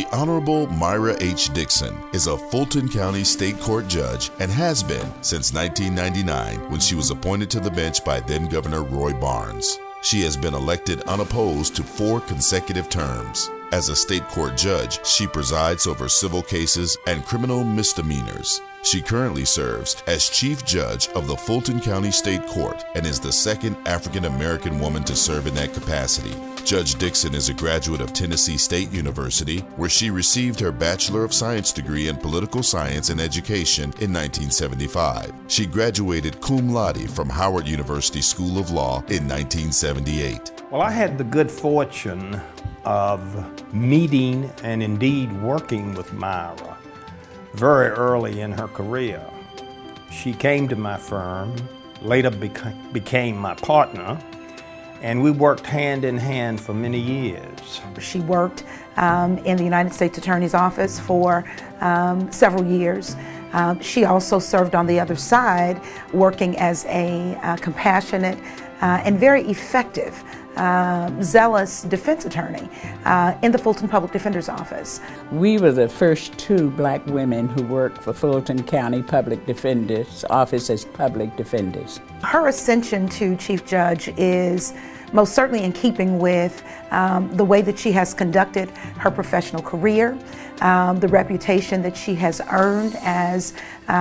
Honorable Myra H. Dixon is a Fulton County State Court judge and has been since 1999 when she was appointed to the bench by then-Governor Roy Barnes. She has been elected unopposed to 4 consecutive terms. As a state court judge, she presides over civil cases and criminal misdemeanors. She currently serves as Chief Judge of the Fulton County State Court and is the second African-American woman to serve in that capacity. Judge Dixon is a graduate of Tennessee State University, where she received her Bachelor of Science degree in Political Science and Education in 1975. She graduated cum laude from Howard University School of Law in 1978. Well, I had the good fortune of meeting and indeed working with Myra very early in her career. She came to my firm, later became my partner, and we worked hand in hand for many years. She worked in the United States Attorney's Office for several years. She also served on the other side, working as a compassionate and very effective, zealous defense attorney in the Fulton Public Defender's Office. We were the first 2 black women who worked for Fulton County Public Defender's Office as public defenders. Her ascension to Chief Judge is most certainly in keeping with the way that she has conducted her professional career, the reputation that she has earned as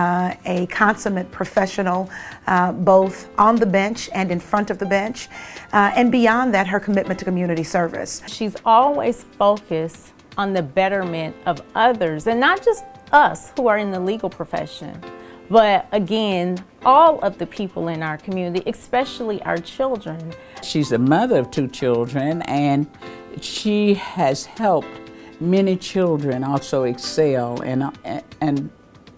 a consummate professional, both on the bench and in front of the bench, and beyond that, her commitment to community service. She's always focused on the betterment of others, and not just us who are in the legal profession, but again, all of the people in our community, especially our children. She's the mother of 2 children, and she has helped many children also excel and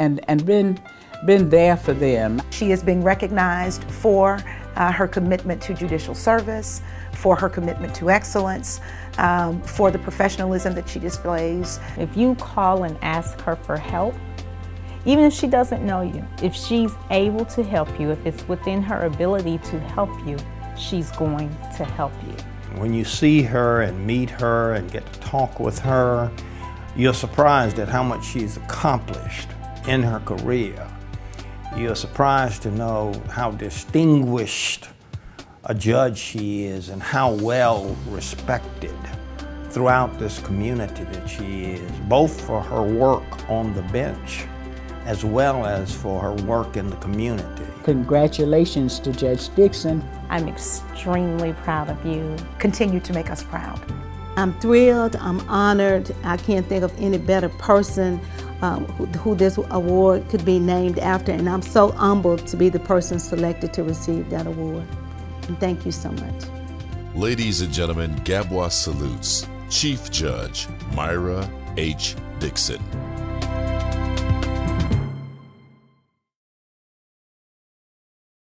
been there for them. She is being recognized for her commitment to judicial service, for her commitment to excellence, for the professionalism that she displays. If you call and ask her for help, even if she doesn't know you, if she's able to help you, if it's within her ability to help you, she's going to help you. When you see her and meet her and get to talk with her, you're surprised at how much she's accomplished in her career. You're surprised to know how distinguished a judge she is and how well respected throughout this community that she is, both for her work on the bench as well as for her work in the community. Congratulations to Judge Dixon. I'm extremely proud of you. Continue to make us proud. I'm thrilled, I'm honored. I can't think of any better person who this award could be named after, and I'm so humbled to be the person selected to receive that award. And thank you so much. Ladies and gentlemen, Gabois salutes Chief Judge Myra H. Dixon.